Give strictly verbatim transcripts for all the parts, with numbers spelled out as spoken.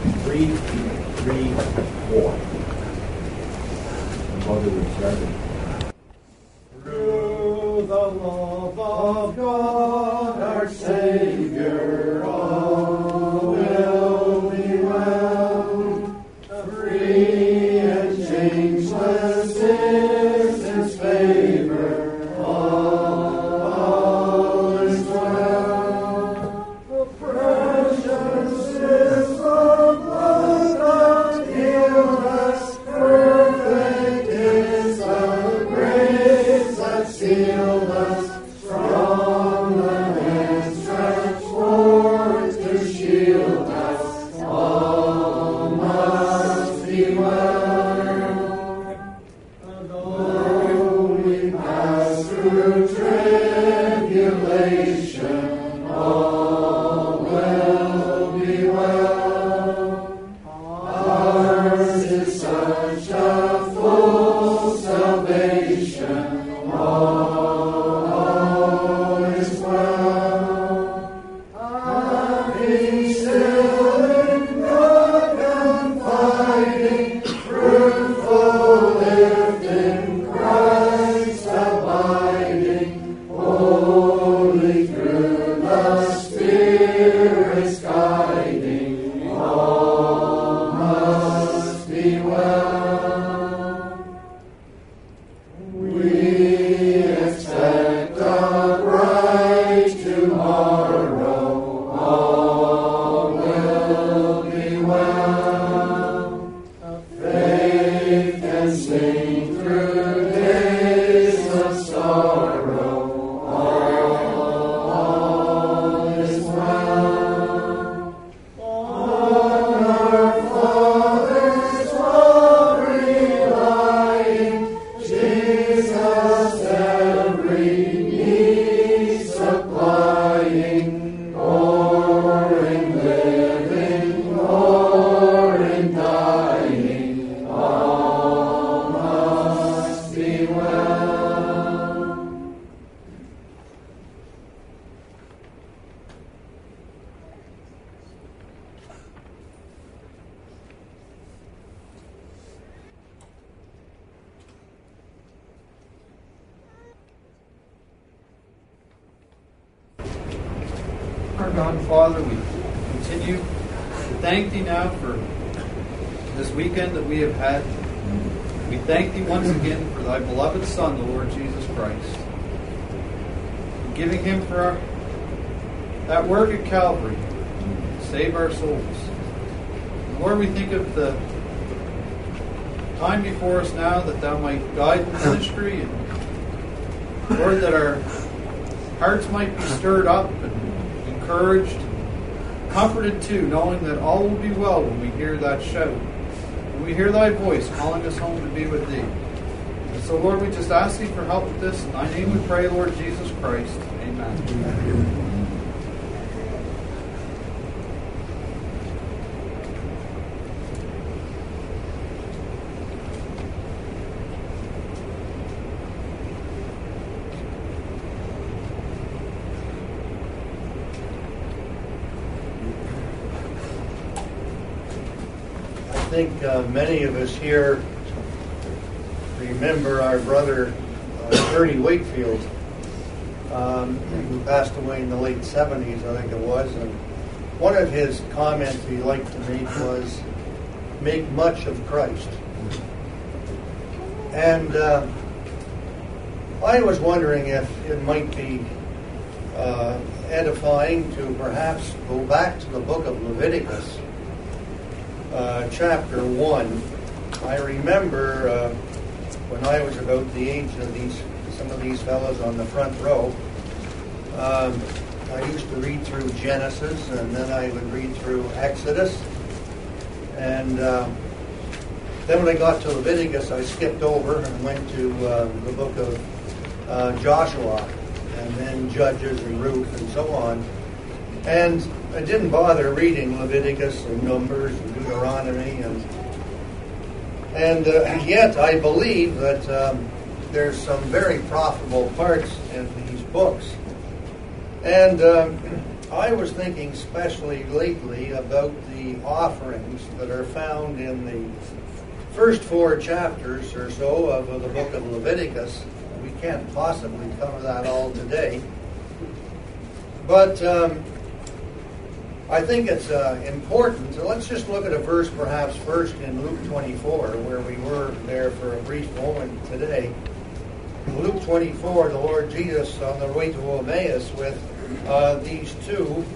three, three, four. And Mother would start it. Through the love of God, our Savior, all will be well. Free and changeless is His favor. All, all is well. The precious is the blood that healed us. Perfect is the grace that sealed us from the hand stretched forth to shield us. All must be well. And though we pass through tribulation, all will be well. Ours is such a full salvation. All, all is well. Having still in God confiding, fruitful lived in Christ abiding, only through the Spirit's guiding, all must be well. We expect a bright tomorrow, all will be well. Faith can sing through days of sorrow, all, all is well. On our Father's love relying, Jesus every need supplying, or in living, or in dying, all must be well. Our God and Father, we continue to thank Thee now for this weekend that we have had. We thank Thee once again for Thy beloved Son, the Lord Jesus Christ, and giving Him for our, that work at Calvary to save our souls. And Lord, we think of the time before us now that Thou might guide the ministry, and Lord, that our hearts might be stirred up and encouraged, comforted too, knowing that all will be well when we hear that shout, when we hear Thy voice calling us home to be with Thee. And so, Lord, we just ask Thee for help with this. In Thy name we pray, Lord Jesus Christ. Amen. Amen. I think uh, many of us here remember our brother uh, Ernie Wakefield, um, who passed away in the late seventies, I think it was. And one of his comments he liked to make was, "Make much of Christ." And uh, I was wondering if it might be uh, edifying to perhaps go back to the book of Leviticus. Uh, chapter one. I remember uh, when I was about the age of these, some of these fellows on the front row, um, I used to read through Genesis, and then I would read through Exodus, and uh, then when I got to Leviticus, I skipped over and went to uh, the book of uh, Joshua, and then Judges and Ruth and so on. And I didn't bother reading Leviticus and Numbers and Deuteronomy, and and uh, yet I believe that um, there's some very profitable parts in these books. And um, I was thinking especially lately about the offerings that are found in the first four chapters or so of the book of Leviticus. We can't possibly cover that all today. But um, I think it's uh, important. So let's just look at a verse perhaps first in Luke twenty-four, where we were there for a brief moment today. Luke twenty-four, the Lord Jesus on the way to Emmaus with uh, these two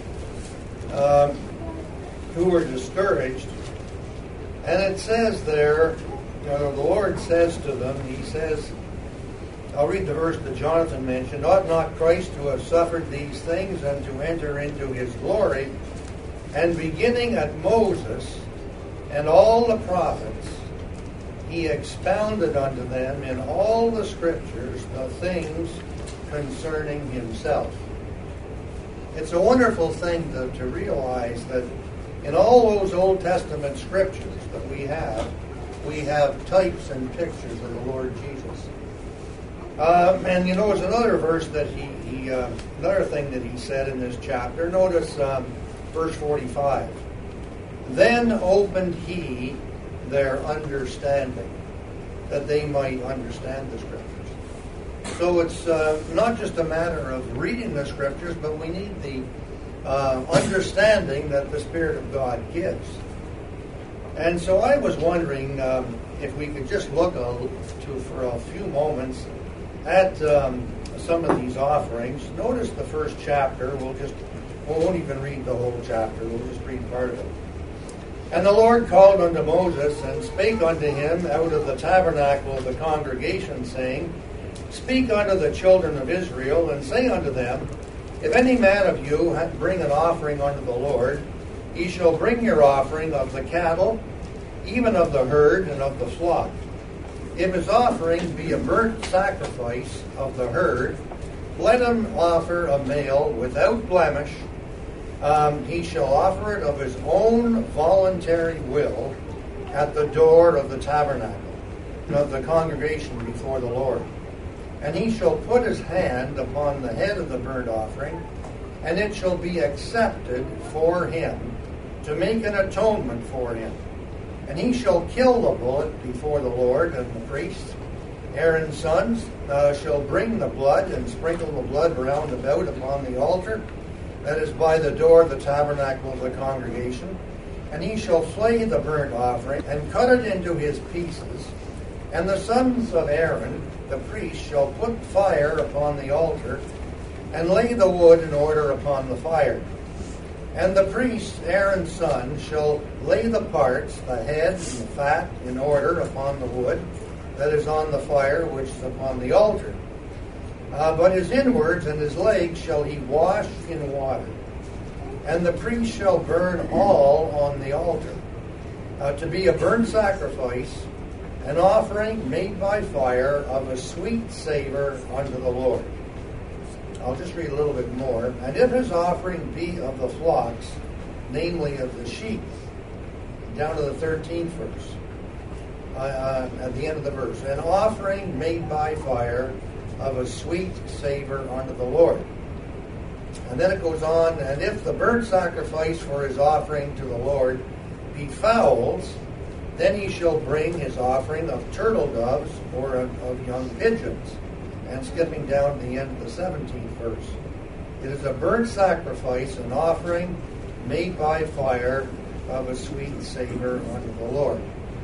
um, who were discouraged. And it says there, you know, the Lord says to them, he says, I'll read the verse that Jonathan mentioned, ought not Christ to have suffered these things and to enter into his glory? And beginning at Moses and all the prophets, he expounded unto them in all the scriptures the things concerning himself. It's a wonderful thing to, to realize that in all those Old Testament scriptures that we have, we have types and pictures of the Lord Jesus. Um, and you know, there's another verse that he, he uh, another thing that he said in this chapter. Notice um, verse forty-five. Then opened he their understanding, that they might understand the scriptures. So it's uh, not just a matter of reading the scriptures, but we need the uh, understanding that the Spirit of God gives. And so I was wondering um, if we could just look a, to for a few moments at um, some of these offerings. Notice the first chapter. We'll just we won't even read the whole chapter. We'll just read part of it. And the Lord called unto Moses, and spake unto him out of the tabernacle of the congregation, saying, Speak unto the children of Israel, and say unto them, If any man of you bring an offering unto the Lord, ye shall bring your offering of the cattle, even of the herd, and of the flock. If his offering be a burnt sacrifice of the herd, let him offer a male without blemish. Um, he shall offer it of his own voluntary will at the door of the tabernacle, of the congregation before the Lord. And he shall put his hand upon the head of the burnt offering, and it shall be accepted for him to make an atonement for him. And he shall kill the bullock before the Lord, and the priests, Aaron's sons, uh, shall bring the blood and sprinkle the blood round about upon the altar that is by the door of the tabernacle of the congregation. And he shall flay the burnt offering, and cut it into his pieces. And the sons of Aaron, the priest, shall put fire upon the altar, and lay the wood in order upon the fire. And the priest, Aaron's son, shall lay the parts, the head and the fat, in order upon the wood that is on the fire, which is upon the altar. Uh, but his inwards and his legs shall he wash in water. And the priest shall burn all on the altar, uh, to be a burnt sacrifice, an offering made by fire of a sweet savor unto the Lord. I'll just read a little bit more. And if his offering be of the flocks, namely of the sheep, down to the thirteenth verse, uh, uh, at the end of the verse, an offering made by fire of a sweet savor unto the Lord. And then it goes on, and if the burnt sacrifice for his offering to the Lord be fowls, then he shall bring his offering of turtle doves or of, of young pigeons. And skipping down to the end of the seventeenth verse. It is a burnt sacrifice, an offering made by fire of a sweet savor unto the Lord.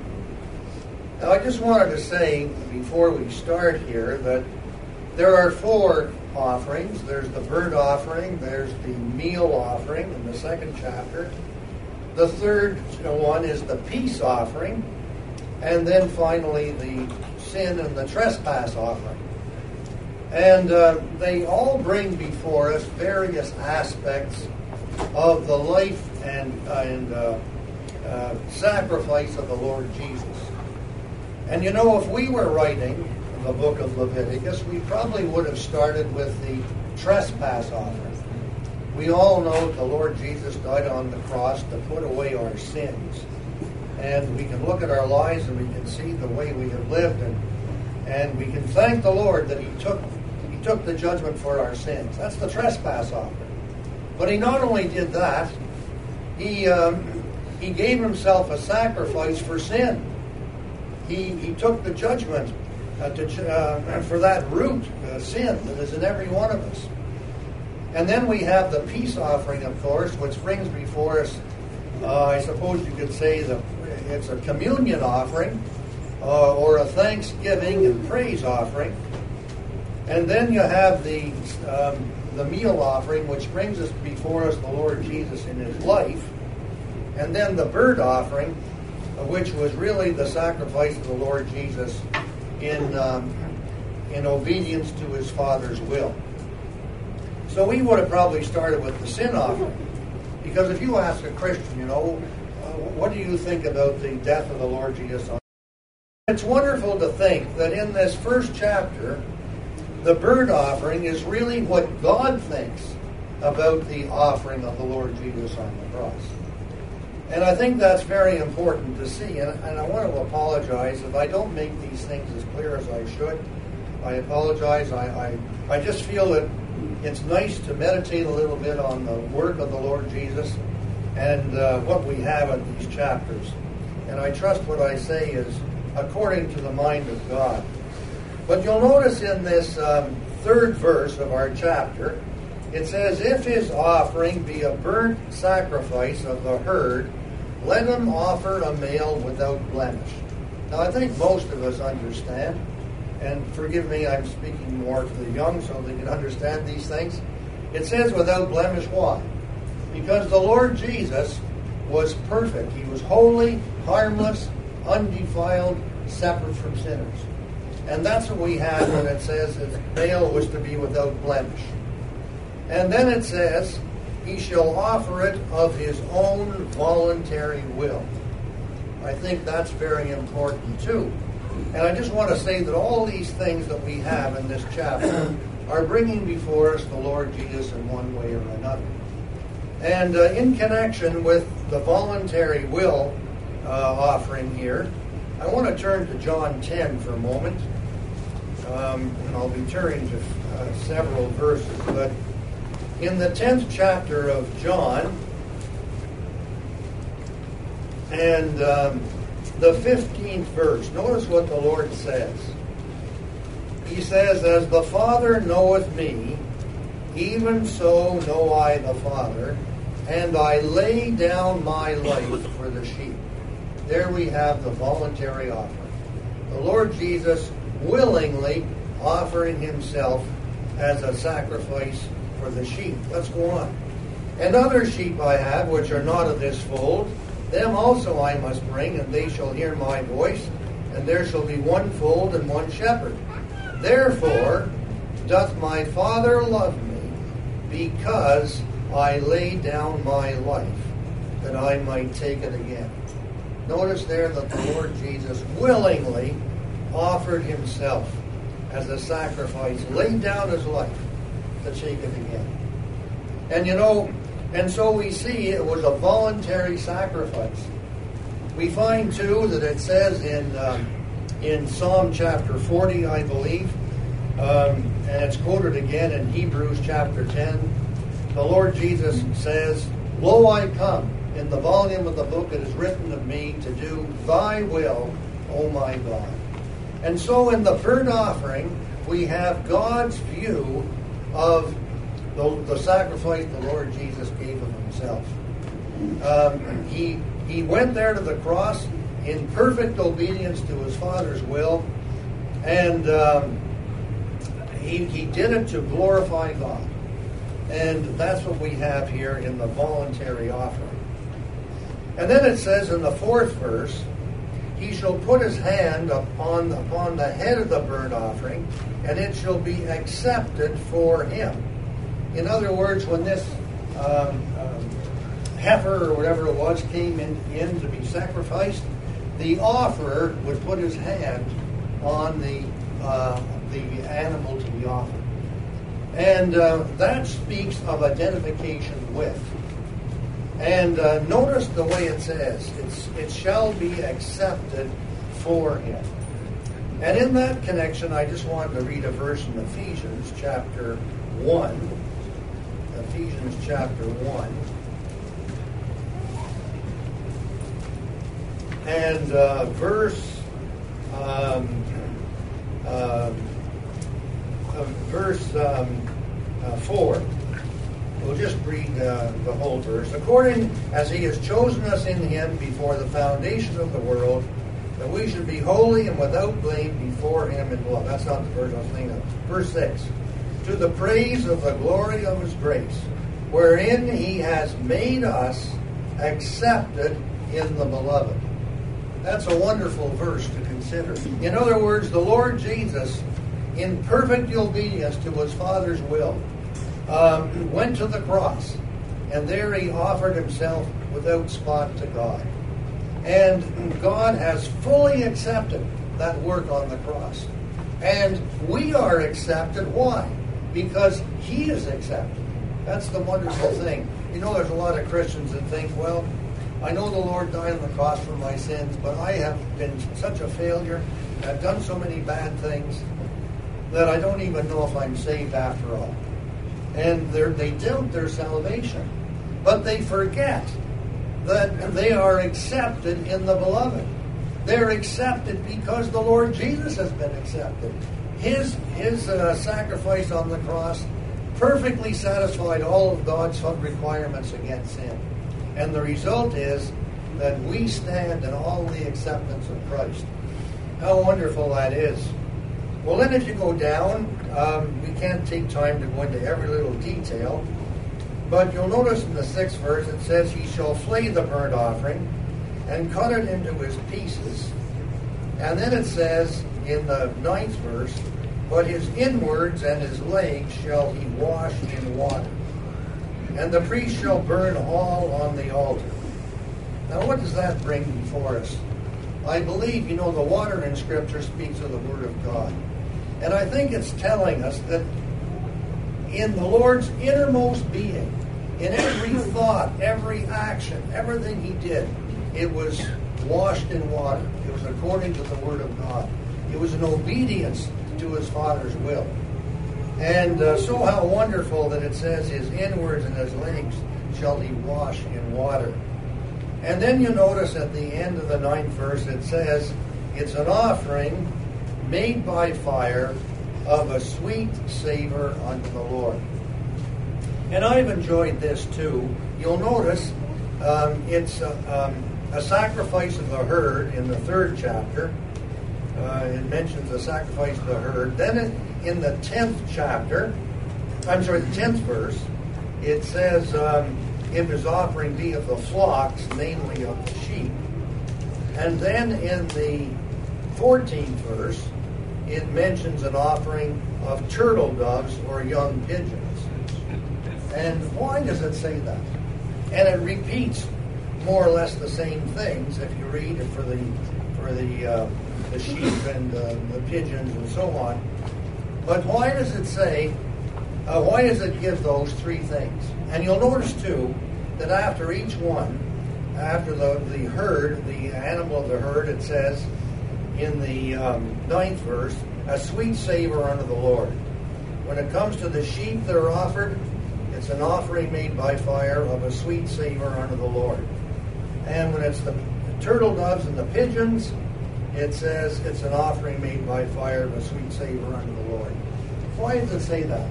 Now I just wanted to say, before we start here, that there are four offerings. There's the burnt offering, there's the meal offering in the second chapter. The third one is the peace offering, and then finally the sin and the trespass offering. And uh, they all bring before us various aspects of the life and, uh, and uh, uh, sacrifice of the Lord Jesus. And you know, if we were writing the book of Leviticus, we probably would have started with the trespass offering. We all know the Lord Jesus died on the cross to put away our sins. And we can look at our lives and we can see the way we have lived, and, and we can thank the Lord that He took He took the judgment for our sins. That's the trespass offering. But he not only did that, he um, he gave himself a sacrifice for sin. He he took the judgment uh, to, uh, for that root uh, sin that is in every one of us. And then we have the peace offering, of course, which brings before us, uh, I suppose you could say, the it's a communion offering uh, or a thanksgiving and praise offering. And then you have the um, the meal offering, which brings us before us the Lord Jesus in his life. And then the burnt offering, uh, which was really the sacrifice of the Lord Jesus in um, in obedience to his Father's will. So we would have probably started with the sin offering. Because if you ask a Christian, you know, uh, what do you think about the death of the Lord Jesus? It's wonderful to think that in this first chapter, the burnt offering is really what God thinks about the offering of the Lord Jesus on the cross. And I think that's very important to see. And, and I want to apologize if I don't make these things as clear as I should. I apologize. I, I, I just feel that it's nice to meditate a little bit on the work of the Lord Jesus and uh, what we have in these chapters. And I trust what I say is according to the mind of God. But you'll notice in this um, third verse of our chapter, it says, "If his offering be a burnt sacrifice of the herd, let him offer a male without blemish." Now I think most of us understand, and forgive me, I'm speaking more to the young so they can understand these things. It says without blemish. Why? Because the Lord Jesus was perfect. He was holy, harmless, undefiled, separate from sinners. And that's what we have when it says that male was to be without blemish. And then it says, he shall offer it of his own voluntary will. I think that's very important too. And I just want to say that all these things that we have in this chapter are bringing before us the Lord Jesus in one way or another. And uh, in connection with the voluntary will uh, offering here, I want to turn to John ten for a moment. Um, and I'll be turning to uh, several verses. But in the tenth chapter of John, and um, the fifteenth verse, notice what the Lord says. He says, "As the Father knoweth me, even so know I the Father, and I lay down my life for the sheep." There we have the voluntary offering. The Lord Jesus willingly offering himself as a sacrifice for the sheep. Let's go on. "And other sheep I have, which are not of this fold, them also I must bring, and they shall hear my voice, and there shall be one fold and one shepherd. Therefore doth my Father love me, because I lay down my life, that I might take it again." Notice there that the Lord Jesus willingly offered himself as a sacrifice, laid down his life to take it again. And you know, and so we see it was a voluntary sacrifice. We find too that it says in um, in Psalm chapter forty, I believe, um, and it's quoted again in Hebrews chapter ten. The Lord Jesus says, "Lo, I come. In the volume of the book it is written of me to do thy will, O my God." And so in the burnt offering, we have God's view of the, the sacrifice the Lord Jesus gave of himself. Um, he, he went there to the cross in perfect obedience to his Father's will, and um, he, he did it to glorify God. And that's what we have here in the voluntary offering. And then it says in the fourth verse, "He shall put his hand upon, upon the head of the burnt offering, and it shall be accepted for him." In other words, when this um, um, heifer or whatever it was came in, in to be sacrificed, the offerer would put his hand on the uh, the animal to be offered. And uh, that speaks of identification with. And uh, notice the way it says, it's, "it shall be accepted for him." And in that connection, I just wanted to read a verse in Ephesians chapter one. Ephesians chapter one. And uh, verse um, uh, uh, verse um, uh, four. We'll just read uh, the whole verse. According as he has chosen us in him before the foundation of the world, that we should be holy and without blame before him in love. That's not the verse I was thinking of. Verse six. To the praise of the glory of his grace, wherein he has made us accepted in the beloved. That's a wonderful verse to consider. In other words, the Lord Jesus, in perfect obedience to his Father's will, um, went to the cross, and there he offered himself without spot to God. And God has fully accepted that work on the cross. And we are accepted. Why? Because he is accepted. That's the wonderful thing. You know, there's a lot of Christians that think, well, I know the Lord died on the cross for my sins, but I have been such a failure. I've done so many bad things that I don't even know if I'm saved after all. And they doubt their salvation. But they forget that they are accepted in the beloved. They're accepted because the Lord Jesus has been accepted. His, his uh, sacrifice on the cross perfectly satisfied all of God's requirements against sin. And the result is that we stand in all the acceptance of Christ. How wonderful that is. Well, then as you go down, um, we can't take time to go into every little detail, but you'll notice in the sixth verse it says, he shall flay the burnt offering and cut it into his pieces. And then it says in the ninth verse, but his inwards and his legs shall he wash in water. And the priest shall burn all on the altar. Now what does that bring before us? I believe, you know, the water in Scripture speaks of the Word of God. And I think it's telling us that in the Lord's innermost being, in every thought, every action, everything he did, it was washed in water. It was according to the Word of God. It was in obedience to his Father's will. And uh, so how wonderful that it says his inwards and his legs shall he wash in water. And then you notice at the end of the ninth verse it says it's an offering made by fire of a sweet savor unto the Lord. And I've enjoyed this too. You'll notice um, it's a, um, a sacrifice of the herd in the third chapter. Uh, it mentions the sacrifice of the herd. Then it, in the tenth chapter, I'm sorry, the tenth verse, it says, um, if his offering be of the flocks, namely of the sheep. And then in the fourteenth verse, it mentions an offering of turtle doves or young pigeons. And why does it say that? And it repeats more or less the same things if you read it for the for the uh, the sheep and uh, the pigeons and so on. But why does it say? Uh, why does it give those three things? And you'll notice too that after each one, after the the herd, the animal of the herd, it says in the um, ninth verse, a sweet savor unto the Lord. When it comes to the sheep that are offered, it's an offering made by fire of a sweet savor unto the Lord. And when it's the turtle doves and the pigeons, it says it's an offering made by fire of a sweet savor unto the Lord. Why does it say that?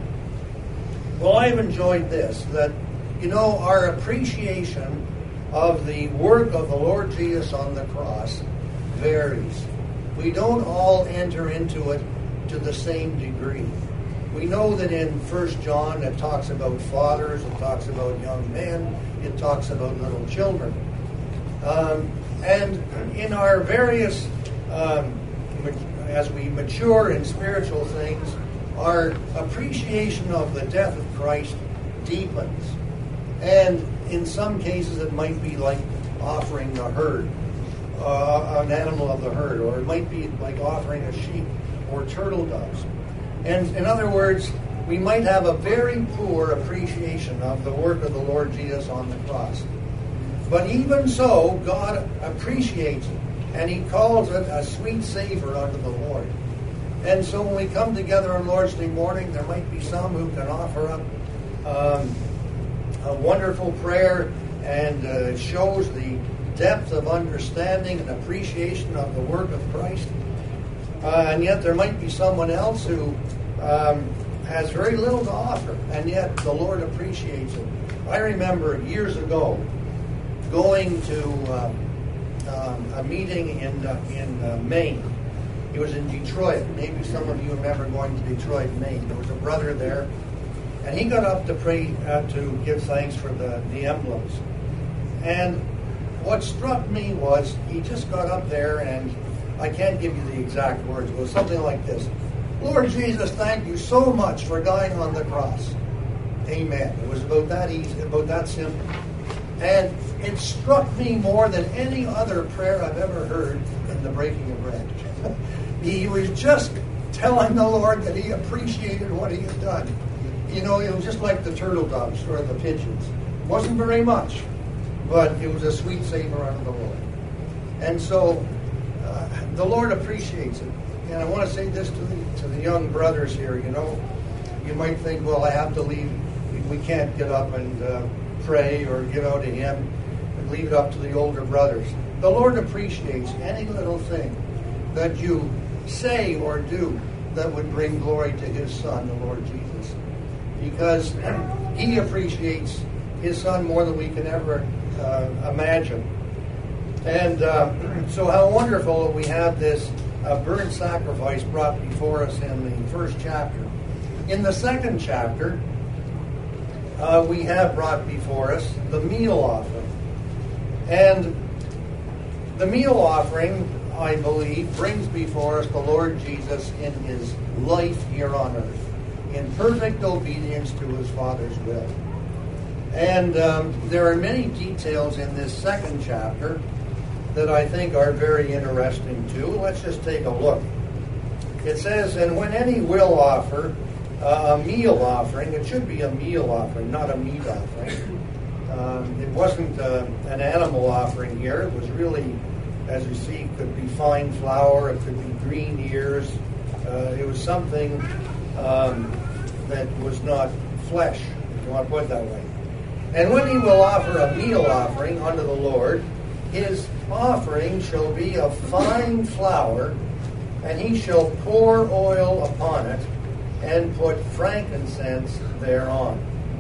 Well, I've enjoyed this, that, you know, our appreciation of the work of the Lord Jesus on the cross varies. We don't all enter into it to the same degree. We know that in First John it talks about fathers, it talks about young men, it talks about little children. Um, and in our various, um, as we mature in spiritual things, our appreciation of the death of Christ deepens. And in some cases it might be like offering the herd. Uh, an animal of the herd, or it might be like offering a sheep or turtle doves. And in other words, we might have a very poor appreciation of the work of the Lord Jesus on the cross. But even so, God appreciates it, and he calls it a sweet savor unto the Lord. And so when we come together on Lord's Day morning, there might be some who can offer up um, a wonderful prayer, and uh, it shows the depth of understanding and appreciation of the work of Christ. Uh, and yet there might be someone else who um, has very little to offer, and yet the Lord appreciates it. I remember years ago going to uh, um, a meeting in uh, in uh, Maine. It was in Detroit. Maybe some of you remember going to Detroit, Maine. There was a brother there, and he got up to pray, uh, to give thanks for the, the emblems. And what struck me was he just got up there, and I can't give you the exact words. It was something like this: Lord Jesus, thank you so much for dying on the cross. Amen. It was about that easy, about that simple. And it struck me more than any other prayer I've ever heard in the breaking of bread. He was just telling the Lord that he appreciated what he had done. You know, it was just like the turtle doves or the pigeons. It wasn't very much, but it was a sweet savor unto the Lord. And so uh, the Lord appreciates it. And I want to say this to the, to the young brothers here. You know, you might think, well, I have to leave. We can't get up and uh, pray or give out a hymn and leave it up to the older brothers. The Lord appreciates any little thing that you say or do that would bring glory to his Son, the Lord Jesus. Because he appreciates his Son more than we can ever uh, imagine. And uh, so how wonderful that we have this uh, burnt sacrifice brought before us in the first chapter. In the second chapter, uh, we have brought before us the meal offering. And the meal offering, I believe, brings before us the Lord Jesus in his life here on earth, in perfect obedience to his Father's will. And um, there are many details in this second chapter that I think are very interesting too. Let's just take a look. It says, and when any will offer uh, a meal offering, it should be a meal offering, not a meat offering. Um, it wasn't uh, an animal offering here. It was really, as you see, it could be fine flour, it could be green ears. Uh, it was something um, that was not flesh, if you want to put it that way. And when he will offer a meal offering unto the Lord, his offering shall be of fine flour, and he shall pour oil upon it, and put frankincense thereon.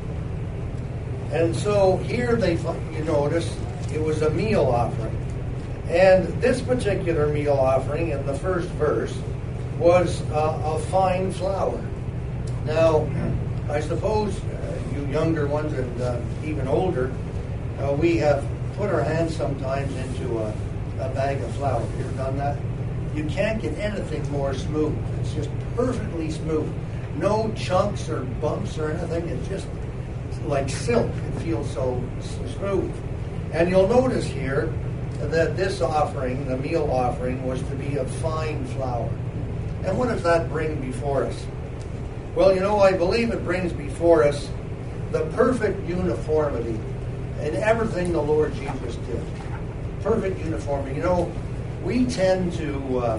And so here they, you notice, it was a meal offering. And this particular meal offering in the first verse was uh, of fine flour. Now, I suppose uh, you younger ones and uh, even older, uh, we have put our hands sometimes into a, a bag of flour. Have you ever done that? You can't get anything more smooth. It's just perfectly smooth. No chunks or bumps or anything. It's just like silk. It feels so, so smooth. And you'll notice here that this offering, the meal offering, was to be of fine flour. And what does that bring before us? Well, you know, I believe it brings before us the perfect uniformity in everything the Lord Jesus did. Perfect uniformity. You know, we tend to uh,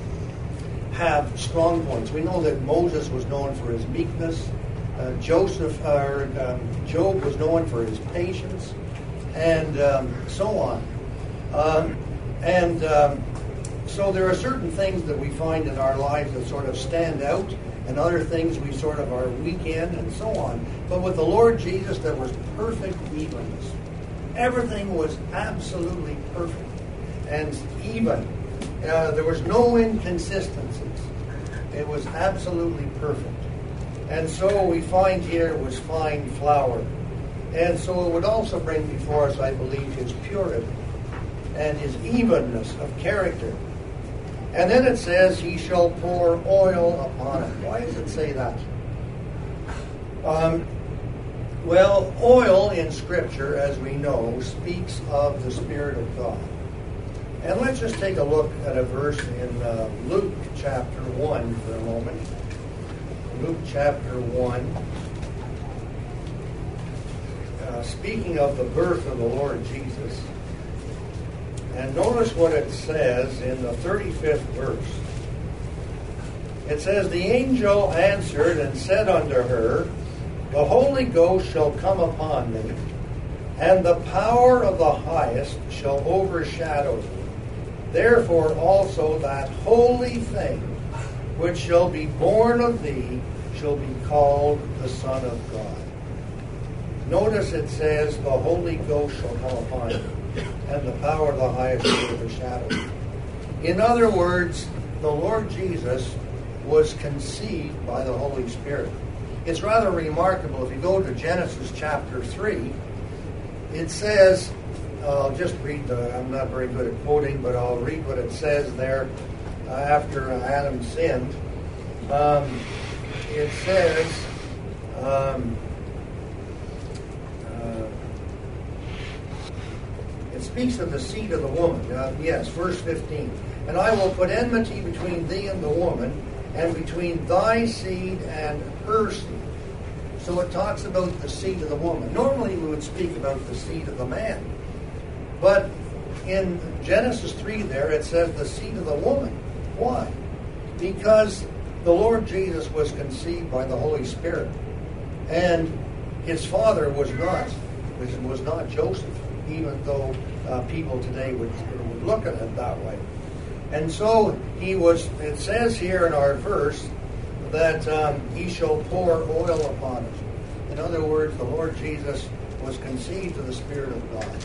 have strong points. We know that Moses was known for his meekness. Uh, Joseph, or um, Job was known for his patience, and um, so on. Um, and um, so there are certain things that we find in our lives that sort of stand out, and other things we sort of are weak in, and so on. But with the Lord Jesus, there was perfect evenness. Everything was absolutely perfect and even. Uh, there was no inconsistencies. It was absolutely perfect. And so we find here it was fine flour. And so it would also bring before us, I believe, his purity and his evenness of character. And then it says, he shall pour oil upon it. Why does it say that? Um, well, oil in Scripture, as we know, speaks of the Spirit of God. And let's just take a look at a verse in uh, Luke chapter one for a moment. Luke chapter one. Uh, speaking of the birth of the Lord Jesus. And notice what it says in the thirty-fifth verse. It says, the angel answered and said unto her, The Holy Ghost shall come upon thee, and the power of the Highest shall overshadow thee. Therefore also that holy thing which shall be born of thee shall be called the Son of God. Notice it says, the Holy Ghost shall come upon thee, and the power of the Highest shall overshadow thee. In other words, the Lord Jesus was conceived by the Holy Spirit. It's rather remarkable. If you go to Genesis chapter three, it says, I'll just read the, I'm not very good at quoting, but I'll read what it says there uh, after Adam sinned. Um, it says, um, uh, it speaks of the seed of the woman. Uh, yes, verse fifteen. And I will put enmity between thee and the woman, and between thy seed and her seed. So it talks about the seed of the woman. Normally we would speak about the seed of the man. But in Genesis three there, it says the seed of the woman. Why? Because the Lord Jesus was conceived by the Holy Spirit. And his father was not, was, was not Joseph, even though uh, people today would, would look at it that way. And so he was, it says here in our verse, that um, he shall pour oil upon us. In other words, the Lord Jesus was conceived of the Spirit of God.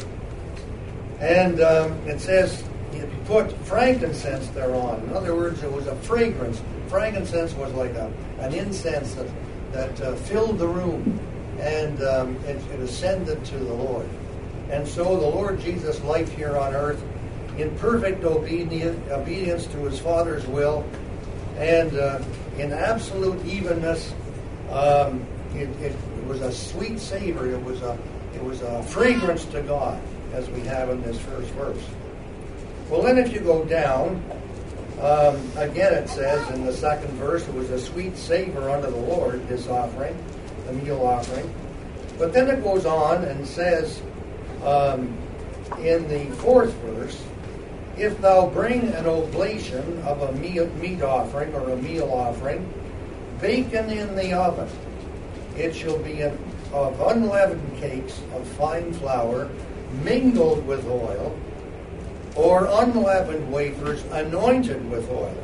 And um, it says, he put frankincense thereon. In other words, it was a fragrance. Frankincense was like a, an incense that, that uh, filled the room, and um, it, it ascended to the Lord. And so the Lord Jesus' life here on earth, in perfect obedience, obedience to his Father's will, and uh, in absolute evenness, um, it, it, it was a sweet savor. It was a it was a fragrance to God, as we have in this first verse. Well, then, if you go down, um, again it says in the second verse, it was a sweet savor unto the Lord, this offering, the meal offering. But then it goes on and says um, in the fourth verse, if thou bring an oblation of a meat offering or a meal offering, baken in the oven, it shall be of unleavened cakes of fine flour, mingled with oil, or unleavened wafers anointed with oil.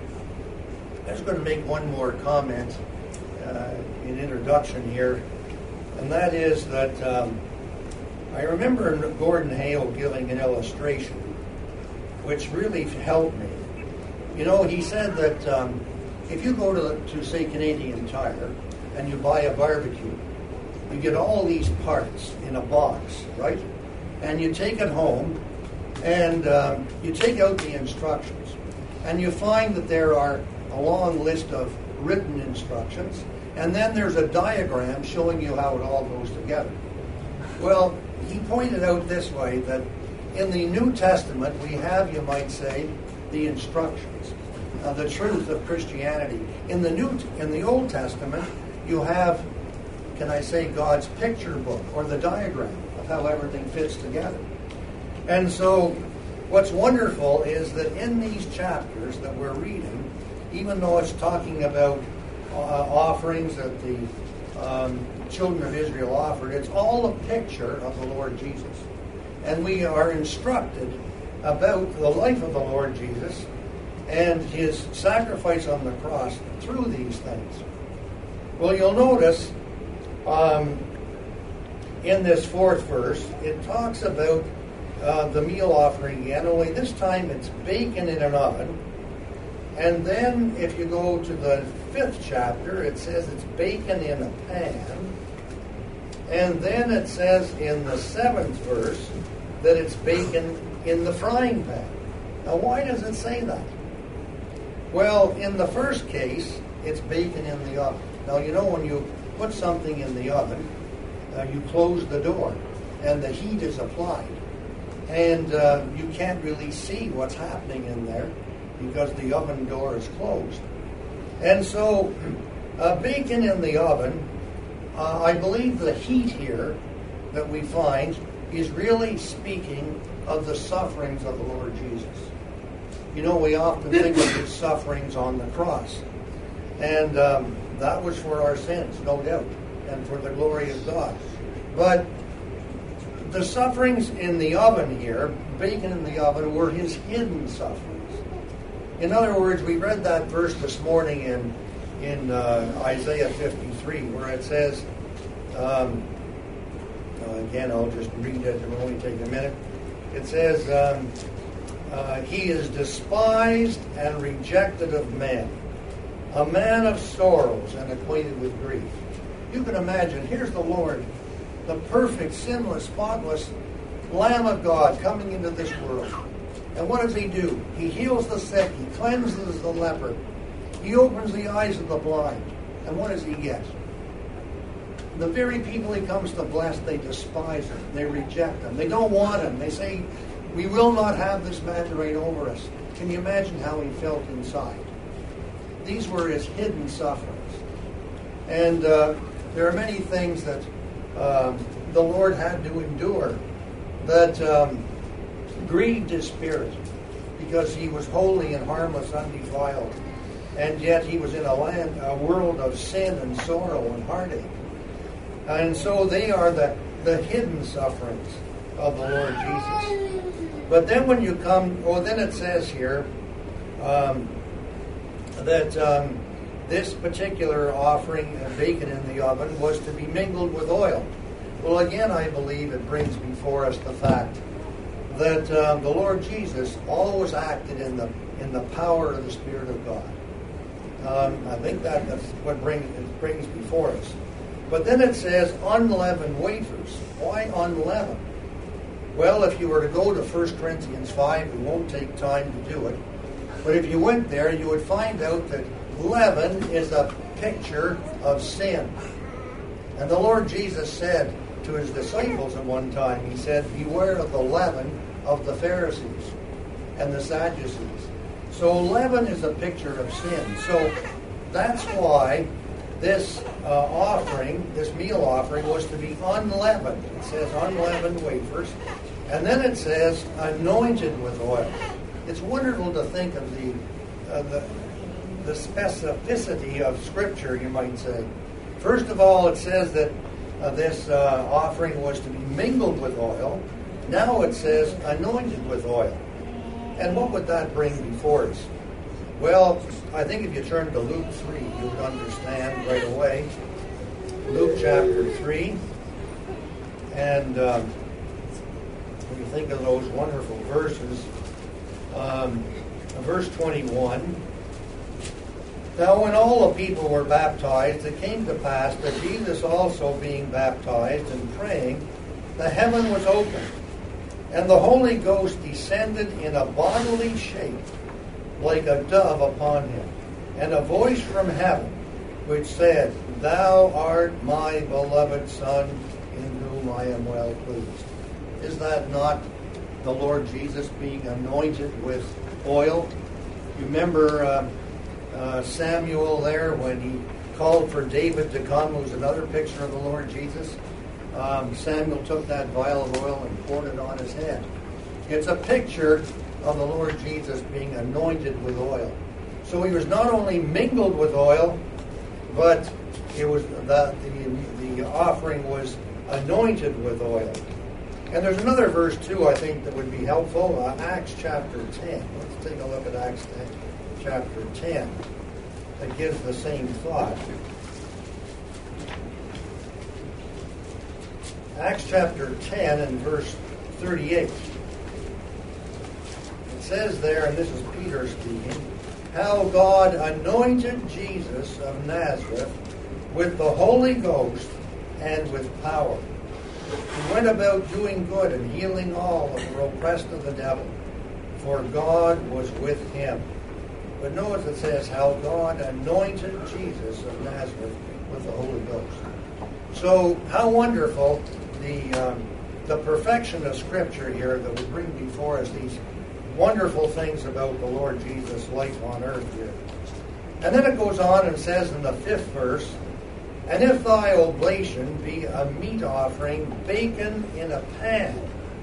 I was going to make one more comment uh, in introduction here, and that is that um, I remember Gordon Hale giving an illustration which really helped me. You know, he said that um, if you go to, to, say, Canadian Tire, and you buy a barbecue, you get all these parts in a box, right? And you take it home, and um, you take out the instructions, and you find that there are a long list of written instructions, and then there's a diagram showing you how it all goes together. Well, he pointed out this way, that in the New Testament, we have, you might say, the instructions, uh, the truth of Christianity. In the New, in the Old Testament, you have, can I say, God's picture book, or the diagram of how everything fits together. And so, what's wonderful is that in these chapters that we're reading, even though it's talking about uh, offerings that the um, children of Israel offered, it's all a picture of the Lord Jesus. And we are instructed about the life of the Lord Jesus and his sacrifice on the cross through these things. Well, you'll notice um, in this fourth verse, it talks about uh, the meal offering again, only this time it's baken in an oven. And then if you go to the fifth chapter, it says it's baken in a pan. And then it says in the seventh verse that it's baken in the frying pan. Now, why does it say that? Well, in the first case, it's baken in the oven. Now, you know, when you put something in the oven, uh, you close the door, and the heat is applied. And uh, you can't really see what's happening in there because the oven door is closed. And so, uh, baken in the oven, uh, I believe the heat here that we find is really speaking of the sufferings of the Lord Jesus. You know, we often think of his sufferings on the cross. And um, that was for our sins, no doubt. and for the glory of God. But the sufferings in the oven here, bacon in the oven, were his hidden sufferings. In other words, we read that verse this morning in in uh, Isaiah fifty-three, where it says, um, uh, again, I'll just read it, it will only take a minute. It says, um, uh, he is despised and rejected of men, a man of sorrows and acquainted with grief. You can imagine, here's the Lord, the perfect, sinless, spotless Lamb of God coming into this world. And what does he do? He heals the sick. He cleanses the leper. He opens the eyes of the blind. And what does he get? The very people he comes to bless, they despise him. They reject him. They don't want him. They say, we will not have this man to reign over us. Can you imagine how he felt inside? These were his hidden sufferings. And uh, there are many things that um, the Lord had to endure that um, grieved his spirit, because he was holy and harmless, undefiled, and yet he was in a land, a world of sin and sorrow and heartache. And so they are the, the hidden sufferings of the Lord Jesus. But then when you come, oh, then it says here um, that um, this particular offering of bacon in the oven was to be mingled with oil. Well, again, I believe it brings before us the fact that um, the Lord Jesus always acted in the in the power of the Spirit of God. Um, I think that, that's what bring, it brings before us. But then it says unleavened wafers. Why unleavened? Well, if you were to go to First Corinthians five, we won't take time to do it. But if you went there, you would find out that leaven is a picture of sin. And the Lord Jesus said to his disciples at one time, he said, beware of the leaven of the Pharisees and the Sadducees. So leaven is a picture of sin. So that's why this uh, offering, this meal offering, was to be unleavened. It says unleavened wafers. And then it says anointed with oil. It's wonderful to think of the, uh, the, the specificity of Scripture, you might say. First of all, it says that uh, this uh, offering was to be mingled with oil. Now it says anointed with oil. And what would that bring before us? Well, I think if you turn to Luke three, you would understand right away. Luke chapter three. And um, when you think of those wonderful verses, um, verse twenty-one. Now when all the people were baptized, it came to pass that Jesus also being baptized and praying, the heaven was opened, and the Holy Ghost descended in a bodily shape like a dove upon him. And a voice from heaven which said, Thou art my beloved Son, in whom I am well pleased. Is that not the Lord Jesus being anointed with oil? You remember uh, uh, Samuel there when he called for David to come, who's another picture of the Lord Jesus? Um, Samuel took that vial of oil and poured it on his head. It's a picture of the Lord Jesus being anointed with oil. So he was not only mingled with oil, but it was that the, the offering was anointed with oil. And there's another verse too, I think, that would be helpful. Uh, Acts chapter ten. Let's take a look at Acts chapter ten. That gives the same thought. Acts chapter ten and verse thirty-eight. It says there, and this is Peter speaking, how God anointed Jesus of Nazareth with the Holy Ghost and with power. He went about doing good and healing all that were oppressed of the devil, for God was with him. But notice it says how God anointed Jesus of Nazareth with the Holy Ghost. So how wonderful the um, the perfection of Scripture here that would bring before us these wonderful things about the Lord Jesus' life on earth here. And then it goes on and says in the fifth verse, and if thy oblation be a meat offering baken in a pan,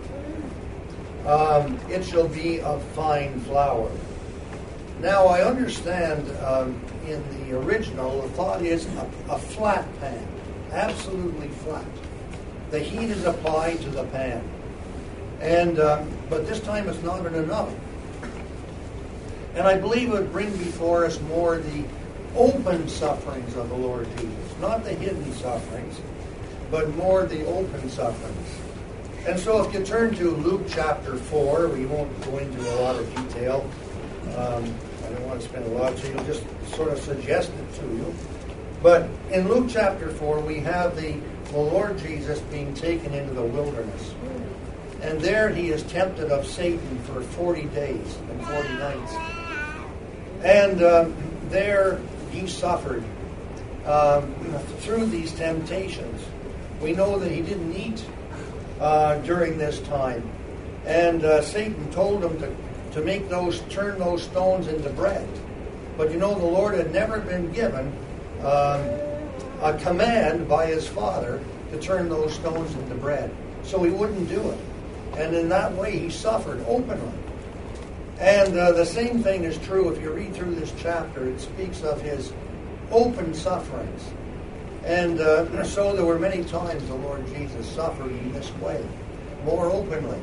um, it shall be of fine flour. Now I understand um, in the original the thought is a, a flat pan, absolutely flat. The heat is applied to the pan. And uh, but this time it's not enough. And I believe it would bring before us more the open sufferings of the Lord Jesus. Not the hidden sufferings, but more the open sufferings. And so if you turn to Luke chapter four, we won't go into a lot of detail. Um, I don't want to spend a lot, so you'll just sort of suggest it to you. But in Luke chapter four, we have the, the Lord Jesus being taken into the wilderness. And there he is tempted of Satan for forty days and forty nights. And um, there he suffered um, through these temptations. We know that he didn't eat uh, during this time. And uh, Satan told him to, to make those, turn those stones into bread. But you know, the Lord had never been given um, a command by his Father to turn those stones into bread. So he wouldn't do it. And in that way he suffered openly. And uh, the same thing is true if you read through this chapter. It speaks of his open sufferings. And uh, so there were many times the Lord Jesus suffered in this way, more openly.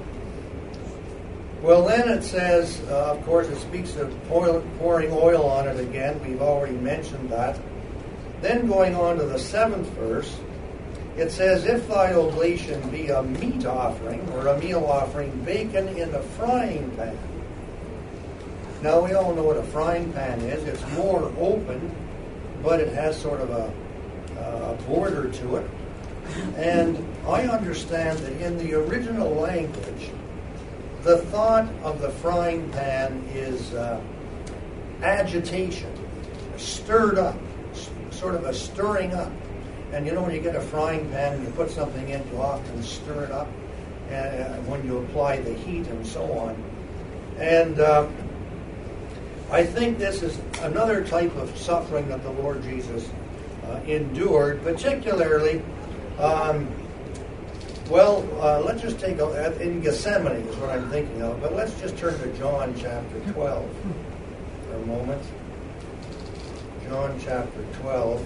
Well, then it says, uh, of course, it speaks of oil, pouring oil on it again. We've already mentioned that. Then going on to the seventh verse, it says, if thy oblation be a meat offering or a meal offering, baken in a frying pan. Now, we all know what a frying pan is. It's more open, but it has sort of a, a border to it. And I understand that in the original language, the thought of the frying pan is uh, agitation, stirred up, sort of a stirring up. And you know, when you get a frying pan and you put something in, you often stir it up and, uh, when you apply the heat and so on. And uh, I think this is another type of suffering that the Lord Jesus uh, endured, particularly, um, well, uh, let's just take a, in Gethsemane is what I'm thinking of, but let's just turn to John chapter twelve for a moment. John chapter twelve.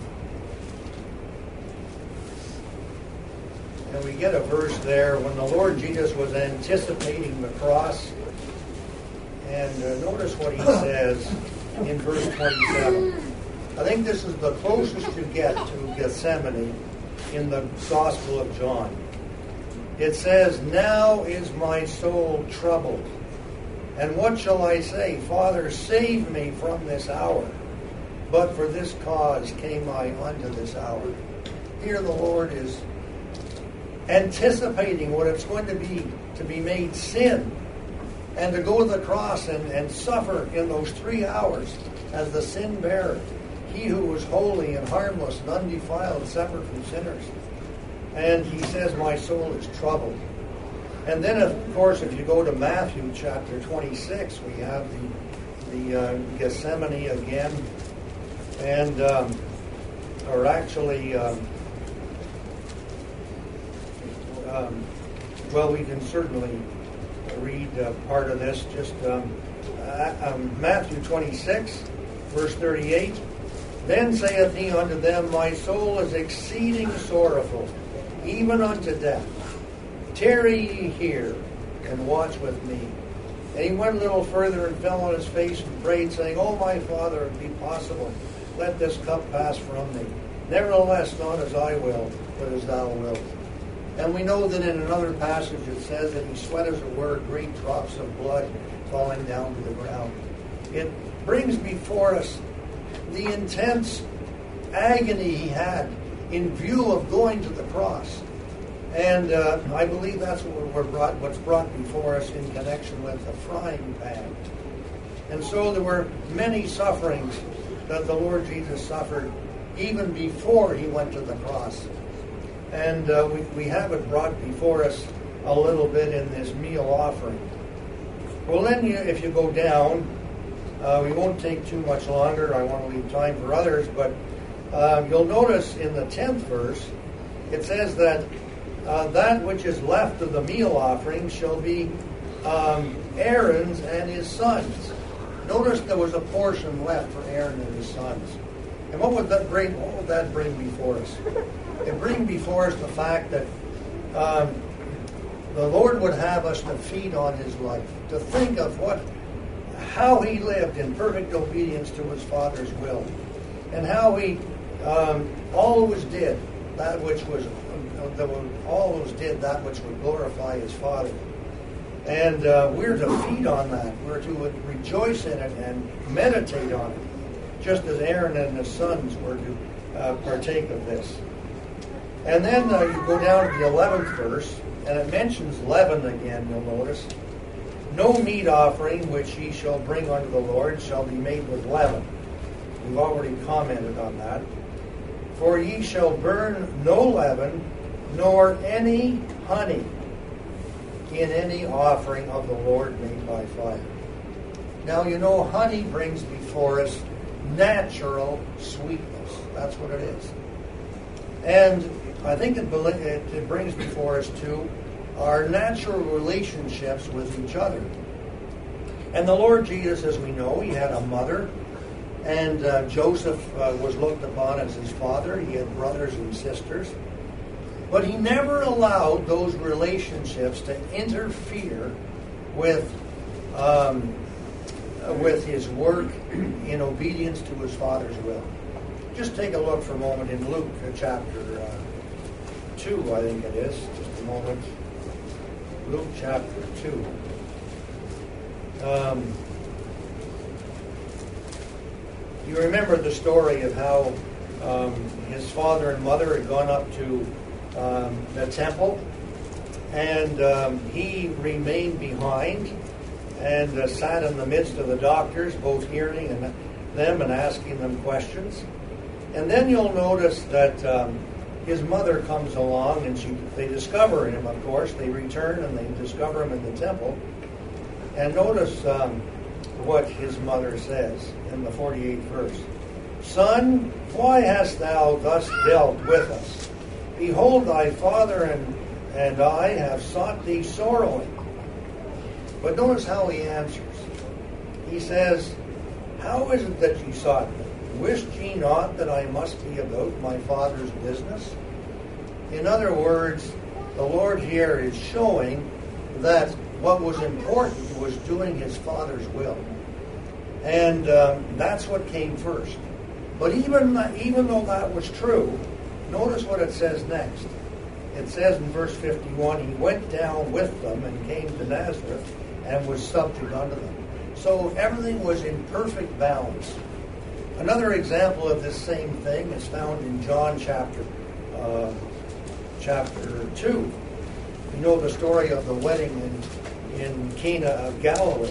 And we get a verse there when the Lord Jesus was anticipating the cross. And uh, notice what he says in verse twenty-seven. I think this is the closest you get to Gethsemane in the Gospel of John. It says, now is my soul troubled. And what shall I say? Father, save me from this hour. But for this cause came I unto this hour. Here the Lord is anticipating what it's going to be to be made sin and to go to the cross and, and suffer in those three hours as the sin bearer, he who was holy and harmless and undefiled, separate from sinners. And he says, my soul is troubled. And then, of course, if you go to Matthew chapter twenty-six, we have the, the uh, Gethsemane again. And, um, or actually, um, um, well, we can certainly read uh, part of this. Just um, uh, um, Matthew twenty-six, verse thirty-eight. Then saith he unto them, my soul is exceeding sorrowful, even unto death. Tarry ye here, and watch with me. And he went a little further and fell on his face and prayed, saying, O my Father, if it be possible, let this cup pass from me. Nevertheless, not as I will, but as thou wilt. And we know that in another passage it says that he sweat, as it were, great drops of blood falling down to the ground. It brings before us the intense agony he had in view of going to the cross. And uh, I believe that's what we're brought, what's brought before us in connection with the frying pan. And so there were many sufferings that the Lord Jesus suffered even before he went to the cross. And uh, we, we have it brought before us a little bit in this meal offering. Well, then you, if you go down, uh, we won't take too much longer. I want to leave time for others. But uh, you'll notice in the tenth verse, it says that uh, that which is left of the meal offering shall be um, Aaron's and his sons. Notice there was a portion left for Aaron and his sons. And what would that bring? What would that bring before us? It bring before us the fact that um, the Lord would have us to feed on His life, to think of what, how He lived in perfect obedience to His Father's will, and how He um, always did that which was, that always did that which would glorify His Father. And uh, we're to feed on that. We're to rejoice in it and meditate on it, just as Aaron and his sons were to uh, partake of this. And then uh, you go down to the eleventh verse, and it mentions leaven again, you'll notice. No meat offering which ye shall bring unto the Lord shall be made with leaven. We've already commented on that. For ye shall burn no leaven, nor any honey in any offering of the Lord made by fire. Now, you know, honey brings before us natural sweetness. That's what it is. And I think it, it brings before us, too, our natural relationships with each other. And the Lord Jesus, as we know, He had a mother, and uh, Joseph uh, was looked upon as his father. He had brothers and sisters. But He never allowed those relationships to interfere with um, with His work in obedience to His Father's will. Just take a look for a moment in Luke chapter uh, two, I think it is. Just a moment. Luke chapter two. Um, you remember the story of how um, his father and mother had gone up to um, the temple, and um, he remained behind and uh, sat in the midst of the doctors, both hearing and them and asking them questions. And then you'll notice that um, his mother comes along, and she they discover him, of course. They return and they discover him in the temple. And notice um, what his mother says in the forty-eighth verse. Son, why hast thou thus dealt with us? Behold, thy father and, and I have sought thee sorrowing. But notice how he answers. He says, How is it that ye sought me? Wist ye not that I must be about my Father's business? In other words, the Lord here is showing that what was important was doing His Father's will. And um, that's what came first. But even, even though that was true, notice what it says next. It says in verse fifty-one, He went down with them and came to Nazareth and was subject unto them. So everything was in perfect balance. Another example of this same thing is found in John chapter uh, chapter two. You know the story of the wedding in, in Cana of Galilee.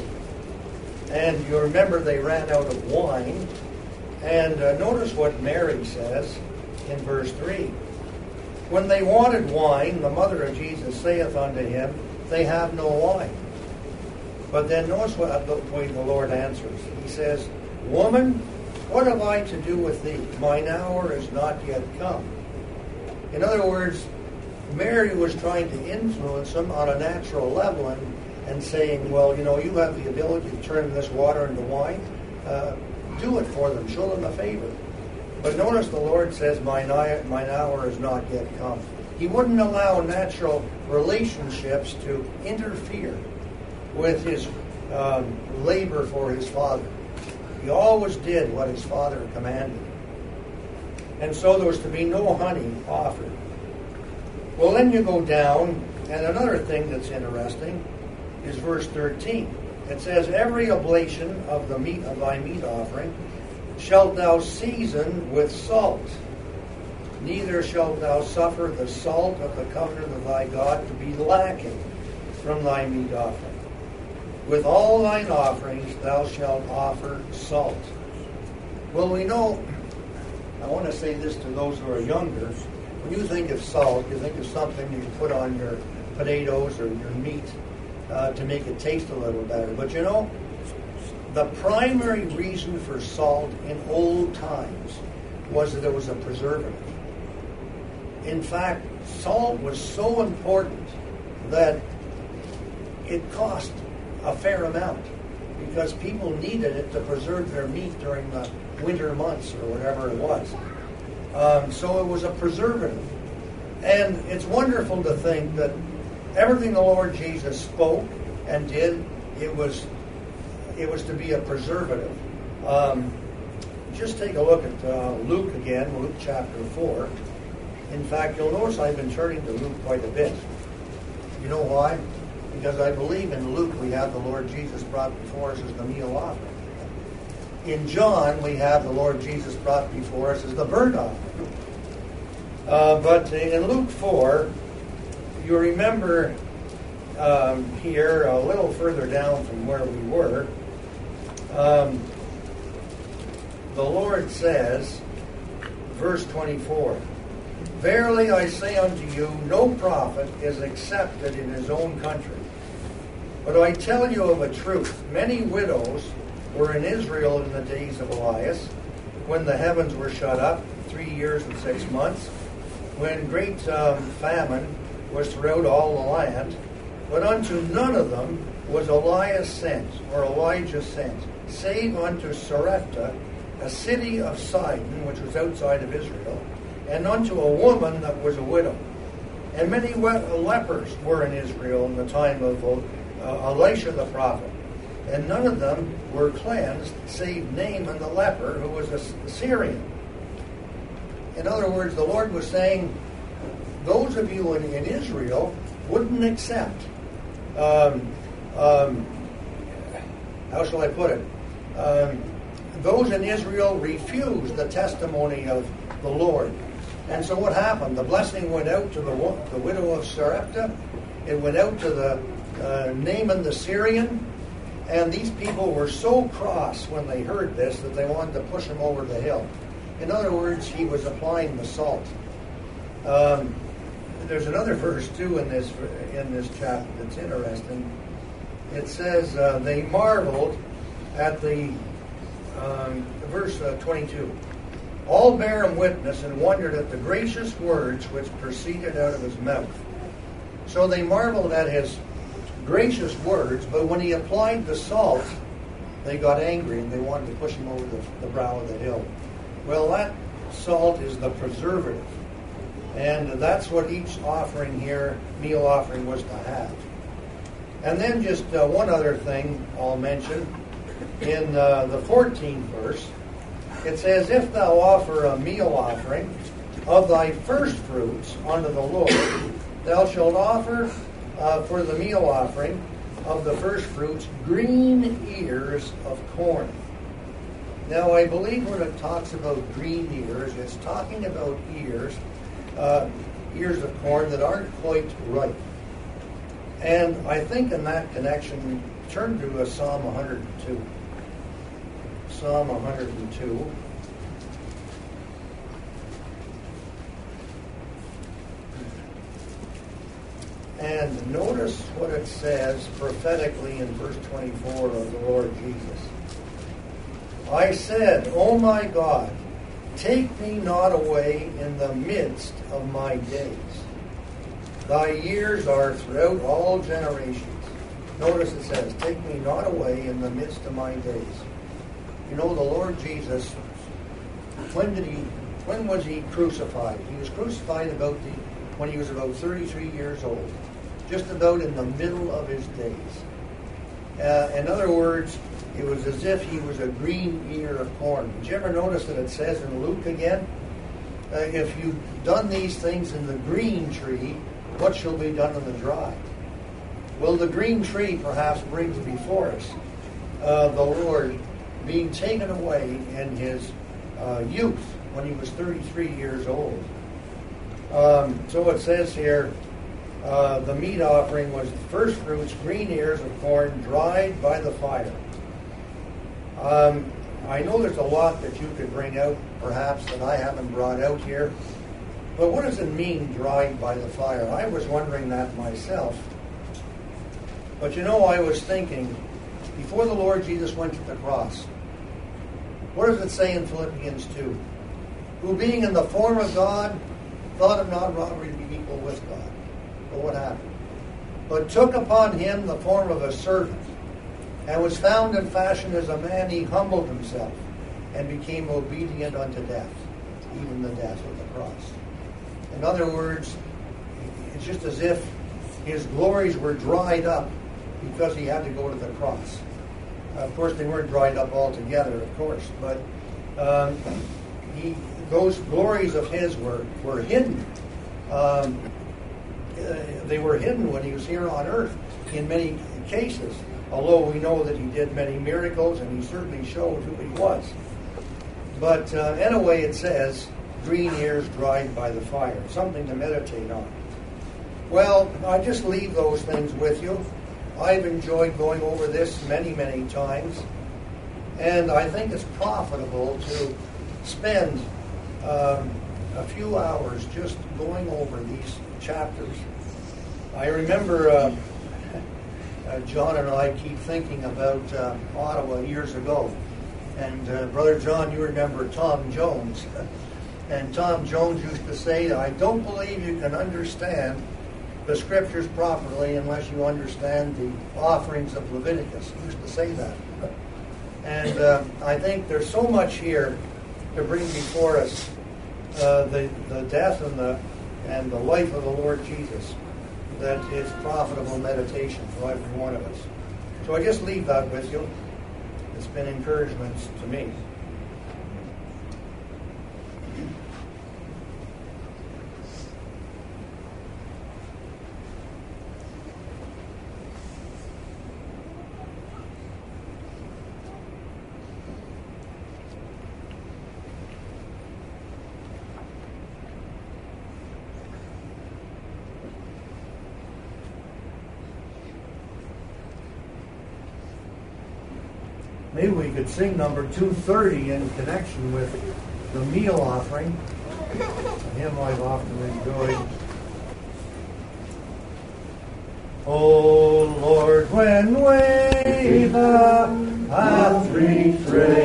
And you remember they ran out of wine. And uh, notice what Mary says in verse three. When they wanted wine, the mother of Jesus saith unto him, They have no wine. But then notice what the way the Lord answers. He says, Woman, what have I to do with thee? Mine hour is not yet come. In other words, Mary was trying to influence him on a natural level and, and saying, well, you know, you have the ability to turn this water into wine. Uh, do it for them. Show them a favor. But notice the Lord says, mine, mine hour is not yet come. He wouldn't allow natural relationships to interfere with his um, labor for his Father. He always did what his Father commanded. And so there was to be no honey offered. Well, then you go down, and another thing that's interesting is verse thirteen. It says, Every oblation of the meat of thy meat offering shalt thou season with salt. Neither shalt thou suffer the salt of the covenant of thy God to be lacking from thy meat offering. With all thine offerings thou shalt offer salt. Well, we know, I want to say this to those who are younger. When you think of salt, you think of something you put on your potatoes or your meat uh, to make it taste a little better. But you know, the primary reason for salt in old times was that it was a preservative. In fact, salt was so important that it cost a fair amount, because people needed it to preserve their meat during the winter months or whatever it was. Um, so it was a preservative. And it's wonderful to think that everything the Lord Jesus spoke and did, it was it was to be a preservative. Um, just take a look at uh, Luke again, Luke chapter four. In fact, you'll notice I've been turning to Luke quite a bit. You know why? Because I believe in Luke we have the Lord Jesus brought before us as the meal offering. In John we have the Lord Jesus brought before us as the burnt offering. Uh, but in Luke four, you remember um, here, a little further down from where we were, um, the Lord says, verse twenty-four, "Verily I say unto you, no prophet is accepted in his own country. But I tell you of a truth, many widows were in Israel in the days of Elias, when the heavens were shut up, three years and six months, when great um, famine was throughout all the land. But unto none of them was Elias sent, or Elijah sent, save unto Sarepta, a city of Sidon, which was outside of Israel, and unto a woman that was a widow. And many lepers were in Israel in the time of uh, Elisha the prophet, and none of them were cleansed, save Naaman the leper, who was a Syrian." In other words, the Lord was saying, those of you in, in Israel wouldn't accept, um, um, how shall I put it, um, those in Israel refused the testimony of the Lord. And so what happened? The blessing went out to the, the widow of Sarepta. It went out to the uh, Naaman the Syrian. And these people were so cross when they heard this that they wanted to push him over the hill. In other words, he was applying the salt. Um, there's another verse too in this in this chapter that's interesting. It says uh, they marveled at the um, verse uh, twenty-two. "All bare him witness and wondered at the gracious words which proceeded out of his mouth." So they marveled at his gracious words, but when he applied the salt, they got angry and they wanted to push him over the, the brow of the hill. Well, that salt is the preservative. And that's what each offering here, meal offering, was to have. And then just uh, one other thing I'll mention. In uh, the fourteenth verse, it says, "If thou offer a meal offering of thy first fruits unto the Lord, thou shalt offer uh, for the meal offering of the first fruits green ears of corn." Now, I believe when it talks about green ears, it's talking about ears, uh, ears of corn that aren't quite ripe. And I think in that connection, turn to uh, Psalm one hundred two. Psalm one hundred two. And notice what it says prophetically in verse twenty-four of the Lord Jesus. "I said, O my God, take me not away in the midst of my days. Thy years are throughout all generations." Notice it says, "Take me not away in the midst of my days." You know, the Lord Jesus, when did he, when was he crucified? He was crucified about the, when he was about thirty-three years old, just about in the middle of his days. Uh, in other words, it was as if he was a green ear of corn. Did you ever notice that it says in Luke again, uh, if you've done these things in the green tree, what shall be done in the dry? Well, the green tree perhaps brings before us uh, the Lord being taken away in his uh, youth when he was thirty-three years old. Um, so it says here, uh, the meat offering was first fruits, green ears of corn, dried by the fire. Um, I know there's a lot that you could bring out, perhaps, that I haven't brought out here. But what does it mean, dried by the fire? I was wondering that myself. But you know, I was thinking, before the Lord Jesus went to the cross, what does it say in Philippians two? "Who being in the form of God, thought it not robbery to be equal with God." But what happened? "But took upon him the form of a servant, and was found and fashioned as a man, he humbled himself and became obedient unto death, even the death of the cross. In other words, it's just as if his glories were dried up because he had to go to the cross. Of course, they weren't dried up altogether, of course, but um, he, those glories of his were, were hidden. Um, uh, they were hidden when he was here on earth in many cases, although we know that he did many miracles and he certainly showed who he was. But uh, anyway, it says, green ears dried by the fire, something to meditate on. Well, I just leave those things with you. I've enjoyed going over this many, many times, and I think it's profitable to spend um, a few hours just going over these chapters. I remember uh, uh, John and I keep thinking about uh, Ottawa years ago, and uh, Brother John, you remember Tom Jones, and Tom Jones used to say, I don't believe you can understand the scriptures properly unless you understand the offerings of Leviticus. He used to say that. And uh, I think there's so much here to bring before us uh, the, the death and the, and the life of the Lord Jesus that is profitable meditation for every one of us. So I just leave that with you. It's been encouragement to me. Maybe we could sing number two thirty in connection with the meal offering, a hymn I've often enjoyed. O Lord, when way the path retread,